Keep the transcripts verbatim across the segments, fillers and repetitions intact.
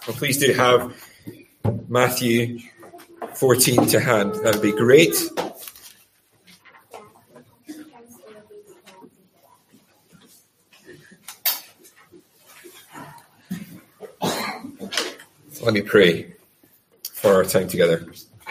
Well, please do have Matthew fourteen to hand. That would be great. Let me pray for our time together.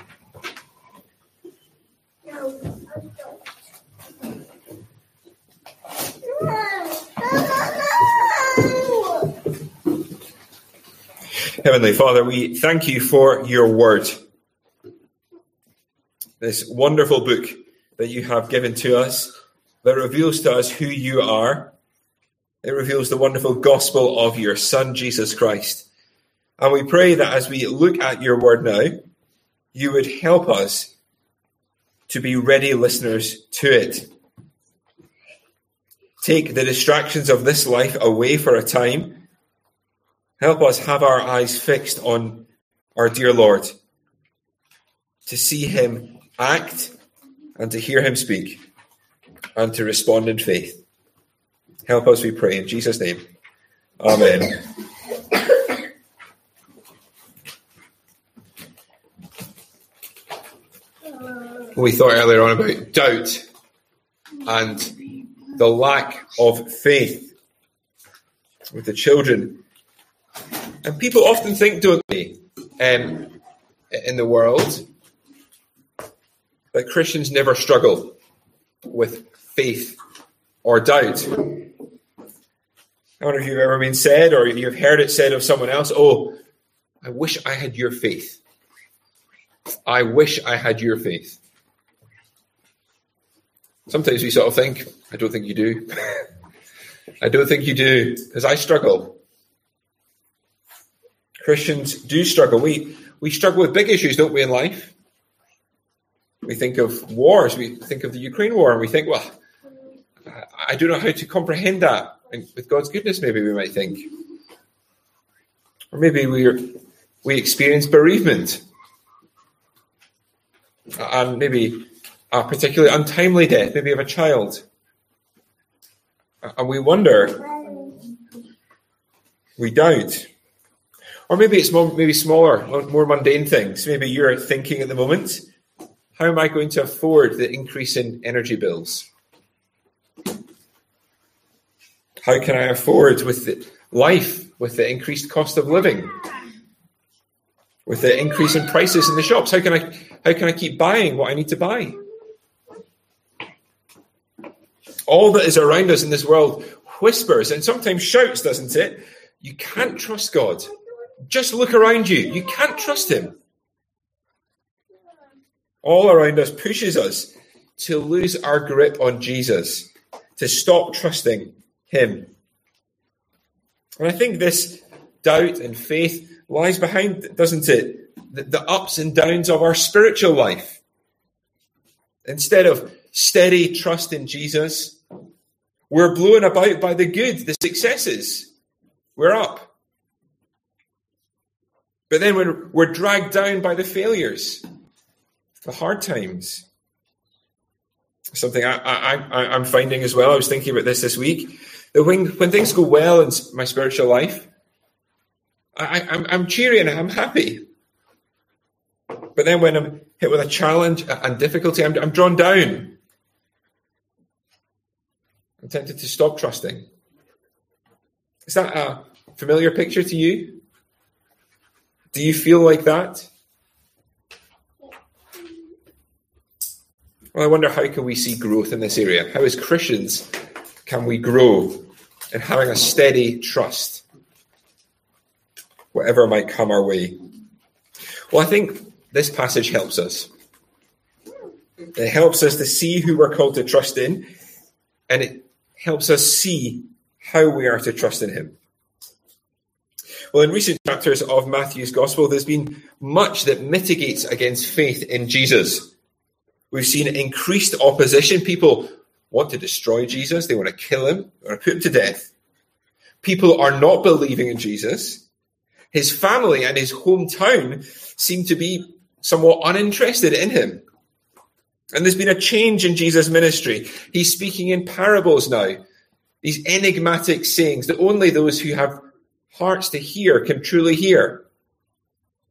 Heavenly Father, we thank you for your word, this wonderful book that you have given to us that reveals to us who you are. It reveals the wonderful gospel of your Son, Jesus Christ. And we pray that as we look at your word now, you would help us to be ready listeners to it. Take the distractions of this life away for a time. Help us have our eyes fixed on our dear Lord, to see him act and to hear him speak and to respond in faith. Help us, we pray, in Jesus' name. Amen. We thought earlier on about doubt and the lack of faith with the children. And people often think, don't they, um, in the world, that Christians never struggle with faith or doubt. I wonder if you've ever been said, or you've heard it said of someone else, oh, I wish I had your faith. I wish I had your faith. Sometimes we sort of think, I don't think you do. I don't think you do, because I struggle. Christians do struggle. We we struggle with big issues, don't we, in life? We think of wars. We think of the Ukraine war, and we think, well, I don't know how to comprehend that. And with God's goodness, maybe we might think. Or maybe we we experience bereavement. And maybe a particularly untimely death, maybe of a child. And we wonder, we doubt. Or maybe it's more, maybe smaller, more mundane things. Maybe you're thinking at the moment, how am I going to afford the increase in energy bills? How can I afford with the life, with the increased cost of living, with the increase in prices in the shops? How can I, how can I keep buying what I need to buy? All that is around us in this world whispers and sometimes shouts, doesn't it? You can't trust God. Just look around you. You can't trust him. All around us pushes us to lose our grip on Jesus, to stop trusting him. And I think this doubt and faith lies behind, doesn't it, the, the ups and downs of our spiritual life. Instead of steady trust in Jesus, we're blown about by the good, the successes. We're up. But then we're, we're dragged down by the failures, the hard times. Something I, I, I, I'm finding as well, I was thinking about this this week, that when, when things go well in my spiritual life, I, I'm, I'm cheery and I'm happy. But then when I'm hit with a challenge and difficulty, I'm, I'm drawn down. I'm tempted to stop trusting. Is that a familiar picture to you? Do you feel like that? Well, I wonder, how can we see growth in this area? How, as Christians, can we grow in having a steady trust, whatever might come our way? Well, I think this passage helps us. It helps us to see who we're called to trust in, and it helps us see how we are to trust in him. Well, in recent chapters of Matthew's Gospel, there's been much that mitigates against faith in Jesus. We've seen increased opposition. People want to destroy Jesus. They want to kill him or put him to death. People are not believing in Jesus. His family and his hometown seem to be somewhat uninterested in him. And there's been a change in Jesus' ministry. He's speaking in parables now. These enigmatic sayings that only those who have hearts to hear can truly hear.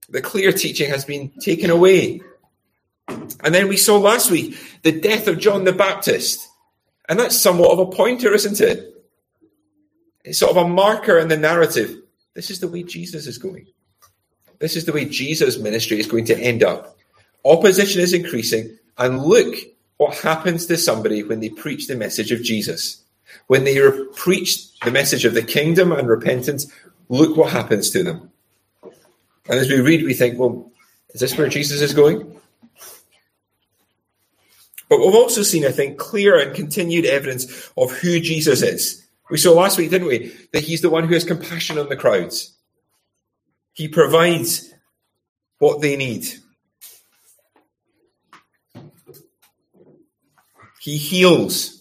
The clear teaching has been taken away. And then we saw last week the death of John the Baptist. And that's somewhat of a pointer, isn't it? It's sort of a marker in the narrative. This is the way Jesus is going. This is the way Jesus' ministry is going to end up. Opposition is increasing. And look what happens to somebody when they preach the message of Jesus. When they re- preach the message of the kingdom and repentance, look what happens to them. And as we read, we think, well, is this where Jesus is going? But we've also seen, I think, clear and continued evidence of who Jesus is. We saw last week, didn't we, that he's the one who has compassion on the crowds. He provides what they need. He heals.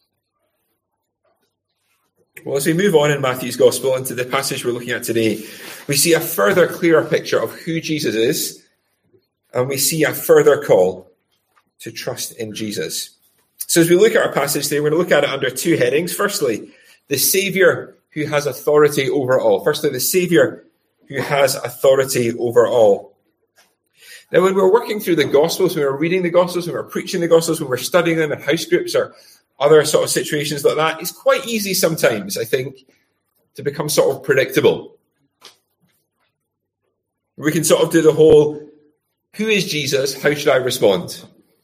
Well, as we move on in Matthew's Gospel into the passage we're looking at today, we see a further clearer picture of who Jesus is, and we see a further call to trust in Jesus. So as we look at our passage today, we're going to look at it under two headings. Firstly, the Saviour who has authority over all. Firstly, the Saviour who has authority over all. Now, when we're working through the Gospels, when we're reading the Gospels, when we're preaching the Gospels, when we're studying them in house groups or other sort of situations like that, it's quite easy sometimes, I think, to become sort of predictable. We can sort of do the whole, who is Jesus? How should I respond?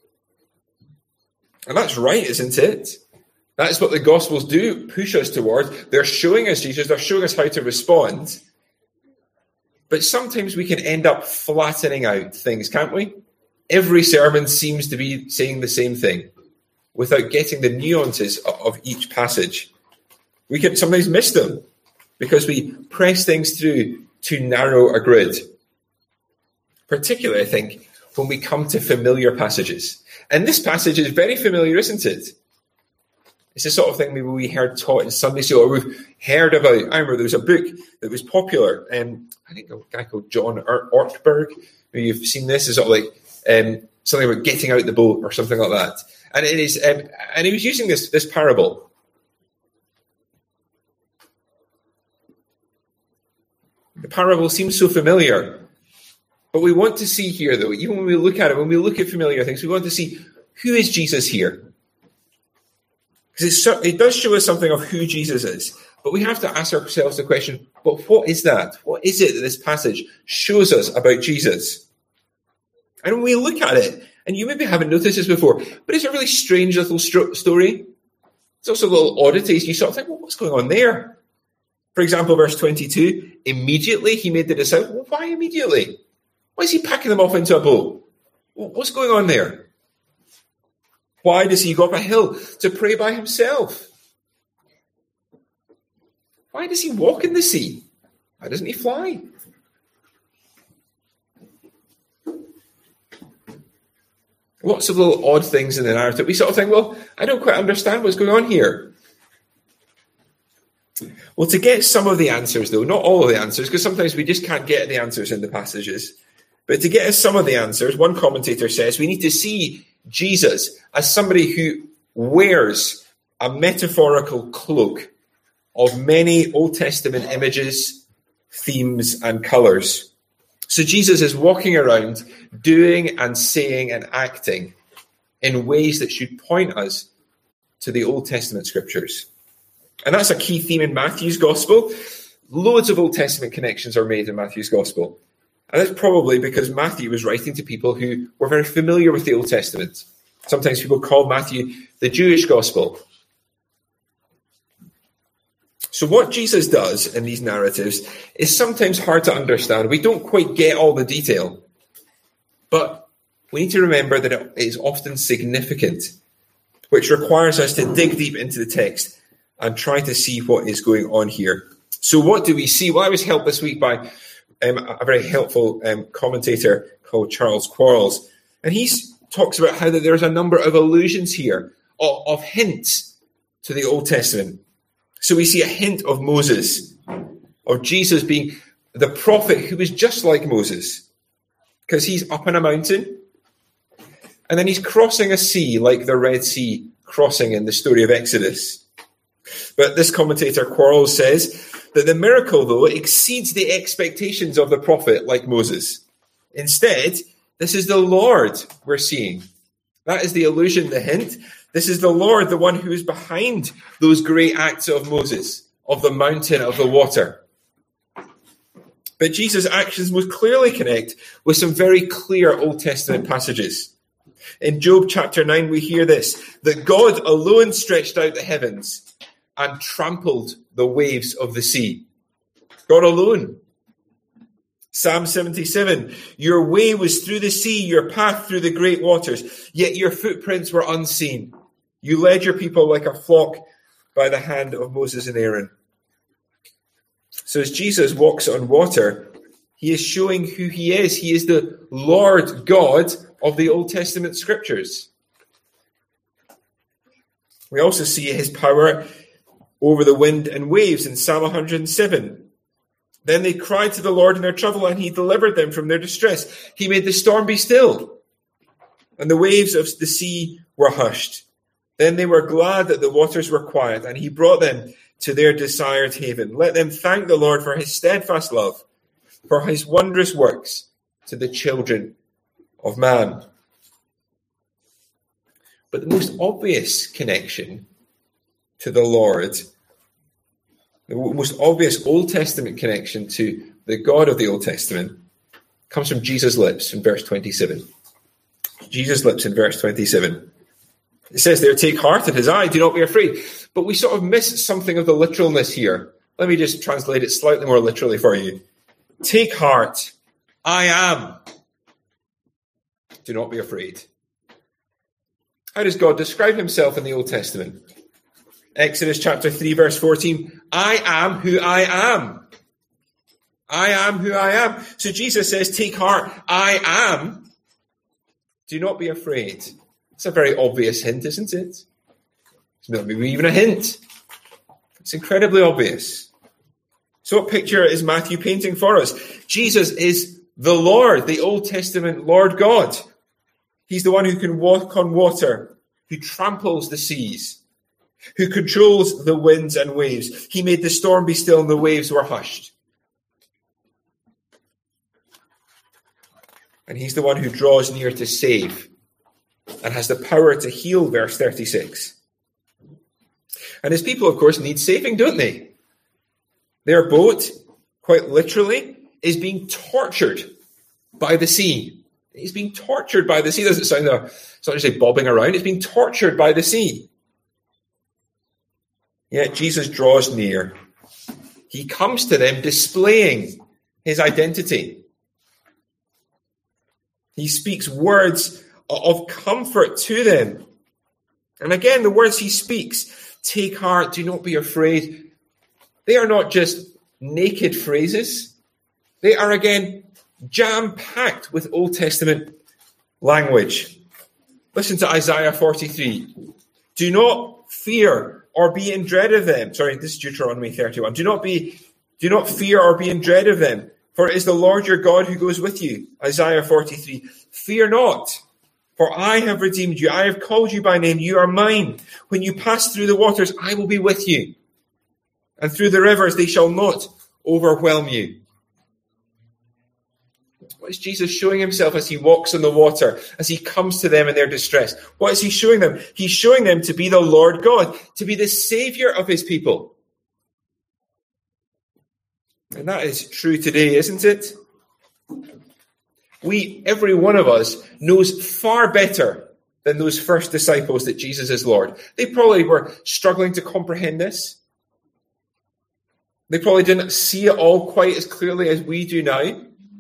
And that's right, isn't it? That's what the Gospels do push us towards. They're showing us Jesus. They're showing us how to respond. But sometimes we can end up flattening out things, can't we? Every sermon seems to be saying the same thing without getting the nuances of each passage. We can sometimes miss them because we press things through too narrow a grid. Particularly, I think, when we come to familiar passages. And this passage is very familiar, isn't it? It's the sort of thing maybe we heard taught in Sunday school, or we've heard about. I remember there was a book that was popular. Um, I think a guy called John Ortberg. Maybe you've seen this. It's sort of like um, something about getting out the boat or something like that. And it is, um, and he was using this this parable. The parable seems so familiar. But we want to see here, though, even when we look at it, when we look at familiar things, we want to see, who is Jesus here? Because it does show us something of who Jesus is. But we have to ask ourselves the question, but what is that? What is it that this passage shows us about Jesus? And when we look at it, and you maybe haven't noticed this before, but it's a really strange little story. It's also little oddities. You sort of think, well, what's going on there? For example, verse twenty-two, immediately he made the disciples. Well, why immediately? Why is he packing them off into a boat? What's going on there? Why does he go up a hill to pray by himself? Why does he walk in the sea? Why doesn't he fly? Lots of little odd things in the narrative. We sort of think, well, I don't quite understand what's going on here. Well, to get some of the answers, though, not all of the answers, because sometimes we just can't get the answers in the passages, but to get us some of the answers, one commentator says we need to see Jesus as somebody who wears a metaphorical cloak of many Old Testament images, themes, and colours. So Jesus is walking around doing and saying and acting in ways that should point us to the Old Testament scriptures. And that's a key theme in Matthew's Gospel. Loads of Old Testament connections are made in Matthew's Gospel. And that's probably because Matthew was writing to people who were very familiar with the Old Testament. Sometimes people call Matthew the Jewish Gospel. So what Jesus does in these narratives is sometimes hard to understand. We don't quite get all the detail. But we need to remember that it is often significant, which requires us to dig deep into the text and try to see what is going on here. So what do we see? Well, I was helped this week by um, a very helpful um, commentator called Charles Quarles. And he talks about how that there's a number of allusions here, of, of hints to the Old Testament. So we see a hint of Moses, of Jesus being the prophet who was just like Moses, because he's up on a mountain, and then he's crossing a sea like the Red Sea crossing in the story of Exodus. But this commentator, Quarles, says that the miracle, though, exceeds the expectations of the prophet like Moses. Instead, this is the Lord we're seeing. That is the allusion, the hint. This is the Lord, the one who is behind those great acts of Moses, of the mountain, of the water. But Jesus' actions most clearly connect with some very clear Old Testament passages. In Job chapter nine, we hear this, that God alone stretched out the heavens and trampled the waves of the sea. God alone. Psalm seventy-seven, your way was through the sea, your path through the great waters, yet your footprints were unseen. You led your people like a flock by the hand of Moses and Aaron. So as Jesus walks on water, he is showing who he is. He is the Lord God of the Old Testament scriptures. We also see his power over the wind and waves in Psalm one hundred seven. Then they cried to the Lord in their trouble, and he delivered them from their distress. He made the storm be still, and the waves of the sea were hushed. Then they were glad that the waters were quiet, and he brought them to their desired haven. Let them thank the Lord for his steadfast love, for his wondrous works to the children of man. But the most obvious connection to the Lord, the most obvious Old Testament connection to the God of the Old Testament, comes from Jesus' lips in verse twenty-seven. Jesus' lips in verse twenty-seven. It says there, take heart, it is I, do not be afraid. But we sort of miss something of the literalness here. Let me just translate it slightly more literally for you. Take heart, I am. Do not be afraid. How does God describe himself in the Old Testament? Exodus chapter three, verse fourteen. I am who I am. I am who I am. So Jesus says, take heart, I am. Do not be afraid. It's a very obvious hint, isn't it? It's not maybe even a hint. It's incredibly obvious. So what picture is Matthew painting for us? Jesus is the Lord, the Old Testament Lord God. He's the one who can walk on water, who tramples the seas, who controls the winds and waves. He made the storm be still and the waves were hushed. And he's the one who draws near to save and has the power to heal, verse thirty-six. And his people, of course, need saving, don't they? Their boat, quite literally, is being tortured by the sea. It's being tortured by the sea. Doesn't sound, uh, it's not just say bobbing around. It's being tortured by the sea. Yet Jesus draws near. He comes to them displaying his identity. He speaks words of comfort to them. And again, the words he speaks, take heart, do not be afraid, they are not just naked phrases. They are, again, jam-packed with Old Testament language. Listen to Isaiah forty-three. Do not fear or be in dread of them. Sorry, this is Deuteronomy thirty-one. Do not be, do not fear or be in dread of them, for it is the Lord your God who goes with you. Isaiah forty-three. Fear not, for I have redeemed you. I have called you by name. You are mine. When you pass through the waters, I will be with you. And through the rivers, they shall not overwhelm you. What is Jesus showing himself as he walks on the water, as he comes to them in their distress? What is he showing them? He's showing them to be the Lord God, to be the Savior of his people. And that is true today, isn't it? We, every one of us, knows far better than those first disciples that Jesus is Lord. They probably were struggling to comprehend this. They probably didn't see it all quite as clearly as we do now.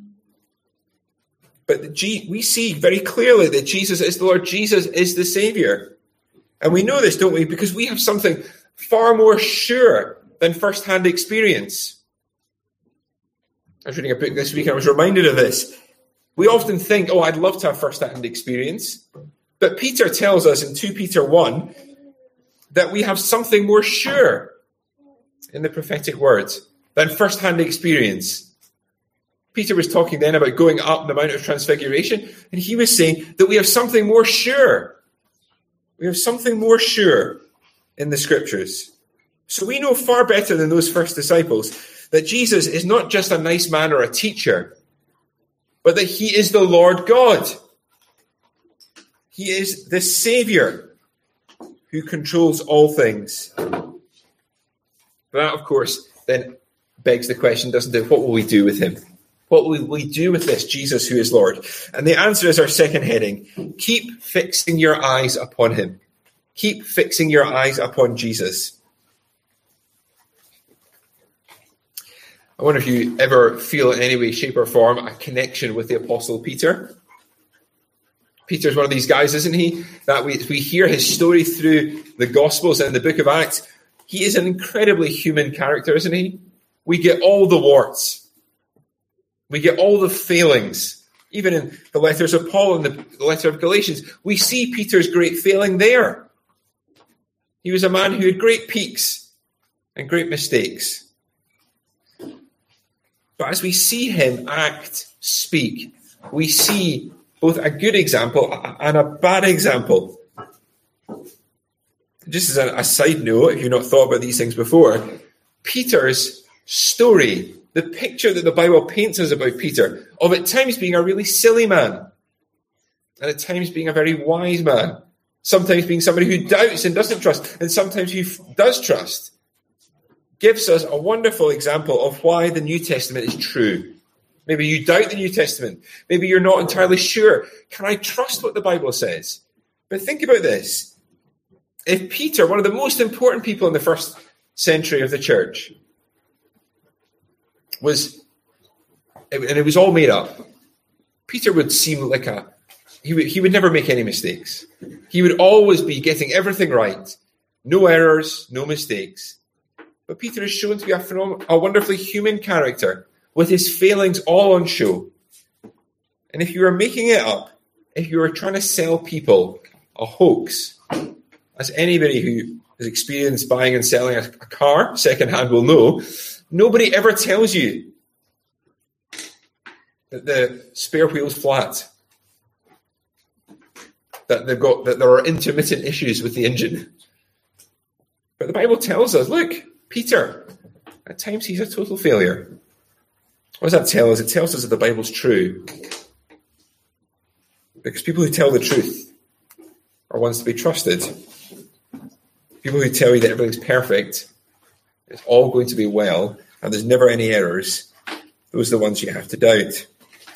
But we see very clearly that Jesus is the Lord. Jesus is the Savior. And we know this, don't we? Because we have something far more sure than first-hand experience. I was reading a book this week and I was reminded of this. We often think, oh, I'd love to have first-hand experience. But Peter tells us in Second Peter one that we have something more sure in the prophetic words than first-hand experience. Peter was talking then about going up the Mount of Transfiguration, and he was saying that we have something more sure. We have something more sure in the Scriptures. So we know far better than those first disciples that Jesus is not just a nice man or a teacher, but that he is the Lord God. He is the Savior who controls all things. But that, of course, then begs the question, doesn't it? What will we do with him? What will we do with this Jesus who is Lord? And the answer is our second heading. Keep fixing your eyes upon him. Keep fixing your eyes upon Jesus. I wonder if you ever feel in any way, shape or form a connection with the Apostle Peter. Peter's one of these guys, isn't he? That we, we hear his story through the Gospels and the book of Acts. He is an incredibly human character, isn't he? We get all the warts. We get all the failings. Even in the letters of Paul and the letter of Galatians, we see Peter's great failing there. He was a man who had great peaks and great mistakes. But as we see him act, speak, we see both a good example and a bad example. Just as a, a side note, if you've not thought about these things before, Peter's story, the picture that the Bible paints us about Peter, of at times being a really silly man, and at times being a very wise man, sometimes being somebody who doubts and doesn't trust, and sometimes who does trust, gives us a wonderful example of why the New Testament is true. Maybe you doubt the New Testament. Maybe you're not entirely sure. Can I trust what the Bible says? But think about this. If Peter, one of the most important people in the first century of the church, was, and it was all made up, Peter would seem like a, he would, he would never make any mistakes. He would always be getting everything right. No errors, no mistakes. But Peter is shown to be a, phenom- a wonderfully human character with his failings all on show. And if you are making it up, if you are trying to sell people a hoax, as anybody who has experienced buying and selling a, a car secondhand will know, nobody ever tells you that the spare wheel's flat, that they've got that there are intermittent issues with the engine. But the Bible tells us, look, Peter, at times he's a total failure. What does that tell us? It tells us that the Bible's true. Because people who tell the truth are ones to be trusted. People who tell you that everything's perfect, it's all going to be well, and there's never any errors, those are the ones you have to doubt.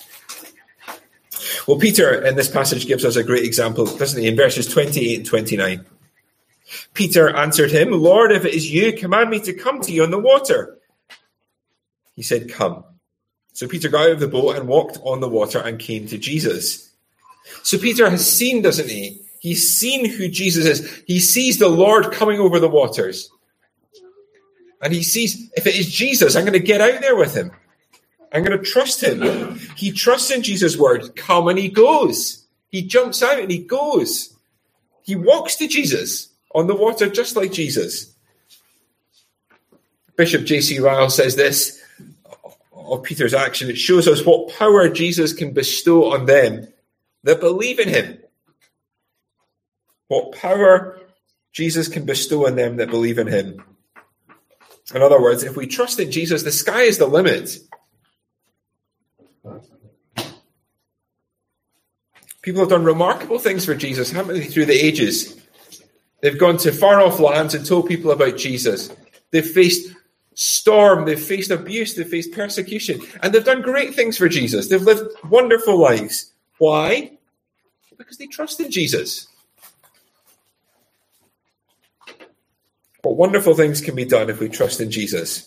Well, Peter in this passage gives us a great example, doesn't he? In verses twenty-eight and twenty-nine. Peter answered him, Lord, if it is you, command me to come to you on the water. He said, come. So Peter got out of the boat and walked on the water and came to Jesus. So Peter has seen, doesn't he? He's seen who Jesus is. He sees the Lord coming over the waters. And he sees, if it is Jesus, I'm going to get out there with him. I'm going to trust him. He trusts in Jesus' word. Come, and he goes. He jumps out and he goes. He walks to Jesus on the water just like Jesus. Bishop J C Ryle says this of Peter's action. It shows us what power Jesus can bestow on them that believe in him. What power Jesus can bestow on them that believe in him. In other words, if we trust in Jesus, the sky is the limit. People have done remarkable things for Jesus, haven't they, through the ages? They've gone to far-off lands and told people about Jesus. They've faced storm, they've faced abuse, they've faced persecution, and they've done great things for Jesus. They've lived wonderful lives. Why? Because they trust in Jesus. But wonderful things can be done if we trust in Jesus.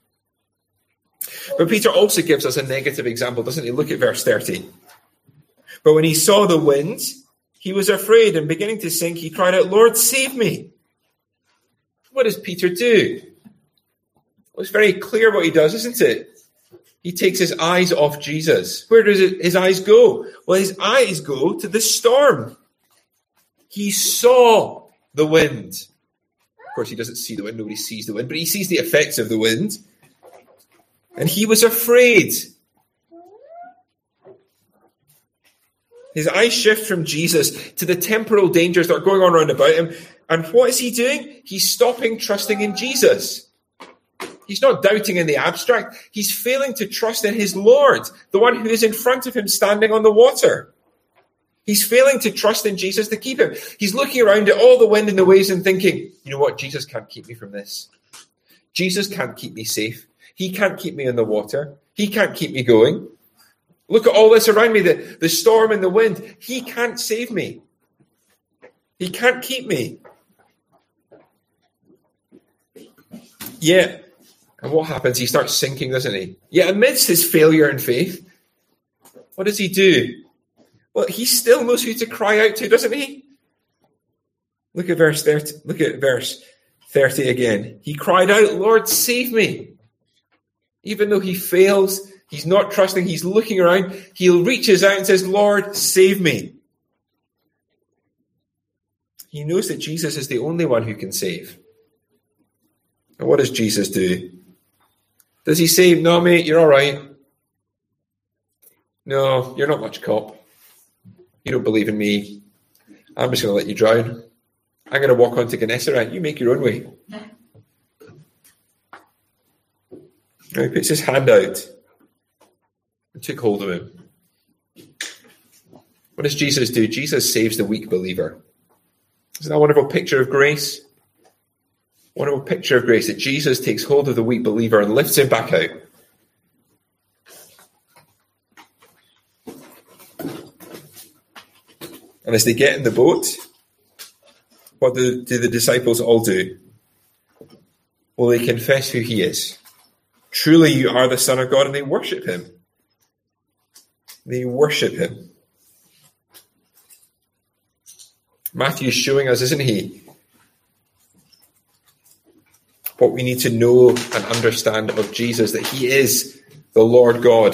But Peter also gives us a negative example, doesn't he? Look at verse thirty. But when he saw the wind, he was afraid, and beginning to sink, he cried out, Lord, save me. What does Peter do? Well, it's very clear what he does, isn't it? He takes his eyes off Jesus. Where does it, his eyes go? Well, his eyes go to the storm. He saw the wind. Of course, he doesn't see the wind. Nobody sees the wind, but he sees the effects of the wind. And he was afraid. His eyes shift from Jesus to the temporal dangers that are going on around about him. And what is he doing? He's stopping trusting in Jesus. he's not doubting in the abstract. He's failing to trust in his Lord, the one who is in front of him standing on the water. He's failing to trust in Jesus to keep him. He's looking around at all the wind and the waves and thinking, you know what? Jesus can't keep me from this. Jesus can't keep me safe. He can't keep me in the water. He can't keep me going. Look at all this around me, the, the storm and the wind. He can't save me. He can't keep me. Yeah. And what happens? He starts sinking, doesn't he? Yeah, amidst his failure in faith, what does he do? Well, he still knows who to cry out to, doesn't he? Look at verse thirty. Look at verse thirty again. He cried out, Lord, save me. Even though he fails, he's not trusting, he's looking around, he reaches out and says, Lord, save me. He knows that Jesus is the only one who can save. And what does Jesus do? Does he say, no, mate, you're all right. No, you're not much cop. You don't believe in me. I'm just going to let you drown. I'm going to walk on to Gennesaret. You make your own way. Now he puts his hand out and took hold of him. What does Jesus do? Jesus saves the weak believer. Isn't that a wonderful picture of grace? Wonderful picture of grace that Jesus takes hold of the weak believer and lifts him back out. And as they get in the boat, what do, do the disciples all do? Well, they confess who he is. Truly, you are the Son of God, and they worship him. They worship him. Matthew's showing us, isn't he, what we need to know and understand of Jesus, that he is the Lord God,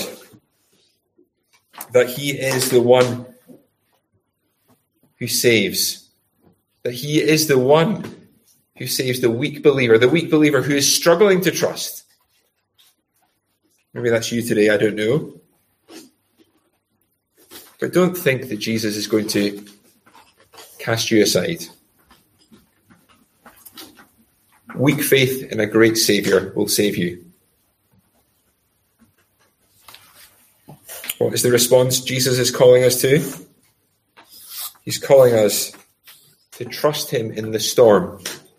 that he is the one who saves, that he is the one who saves the weak believer, the weak believer who is struggling to trust. Maybe that's you today, I don't know. But don't think that Jesus is going to cast you aside. Weak faith in a great Saviour will save you. What is the response Jesus is calling us to? He's calling us to trust him in the storm.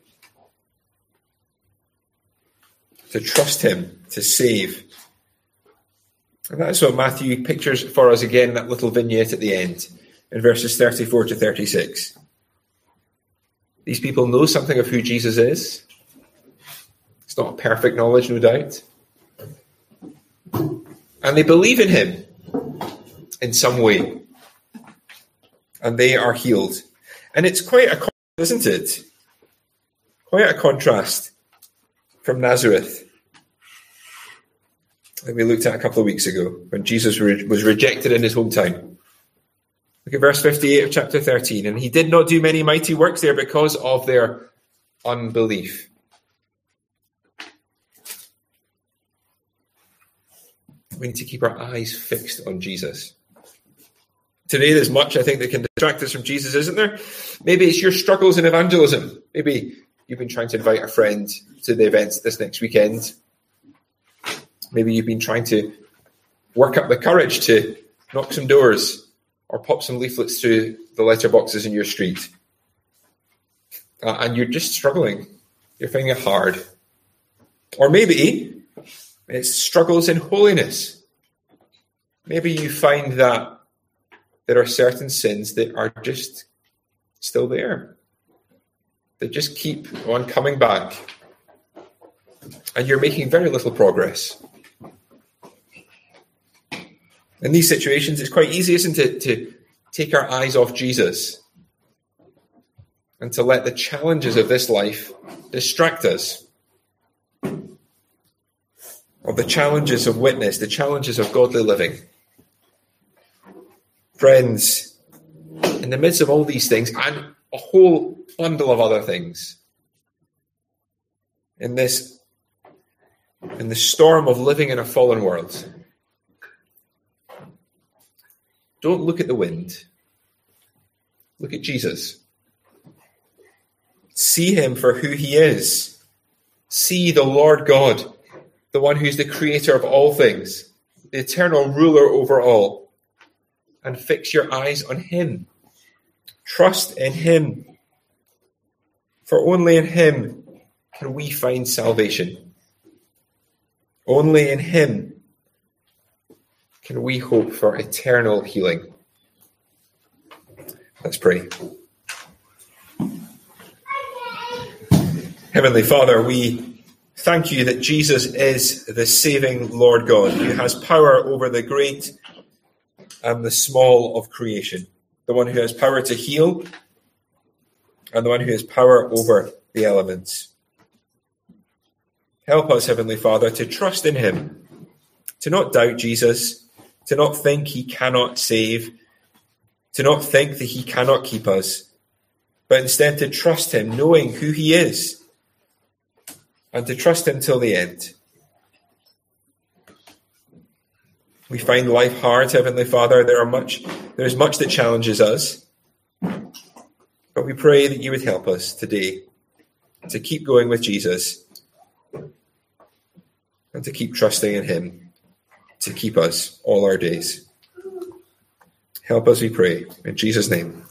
To trust him to save. And that's what Matthew pictures for us again in that little vignette at the end, in verses thirty-four to thirty-six. These people know something of who Jesus is. It's not perfect knowledge, no doubt. And they believe in him in some way. And they are healed. And it's quite a contrast, isn't it? Quite a contrast from Nazareth that we looked at a couple of weeks ago when Jesus was rejected in his hometown. Look at verse fifty-eight of chapter thirteen. And he did not do many mighty works there because of their unbelief. We need to keep our eyes fixed on Jesus. Today there's much, I think, that can distract us from Jesus, isn't there? Maybe it's your struggles in evangelism. Maybe you've been trying to invite a friend to the events this next weekend. Maybe you've been trying to work up the courage to knock some doors or pop some leaflets through the letterboxes in your street. Uh, and you're just struggling. You're finding it hard. Or maybe it's struggles in holiness. Maybe you find that there are certain sins that are just still there. They just keep on coming back. And you're making very little progress. In these situations, it's quite easy, isn't it, to take our eyes off Jesus and to let the challenges of this life distract us. Of the challenges of witness, the challenges of godly living. Friends, in the midst of all these things and a whole bundle of other things, in this, in the storm of living in a fallen world, don't look at the wind. Look at Jesus. See him for who he is. See the Lord God the one who's the creator of all things, the eternal ruler over all, and fix your eyes on him. Trust in him. For only in him can we find salvation. Only in him can we hope for eternal healing. Let's pray. Heavenly Father, we thank you that Jesus is the saving Lord God, who has power over the great and the small of creation, the one who has power to heal and the one who has power over the elements. Help us, Heavenly Father, to trust in him, to not doubt Jesus, to not think he cannot save, to not think that he cannot keep us, but instead to trust him, knowing who he is, and to trust him till the end. We find life hard, Heavenly Father. There are much, there is much that challenges us, but we pray that you would help us today to keep going with Jesus and to keep trusting in him to keep us all our days. Help us, we pray, in Jesus' name.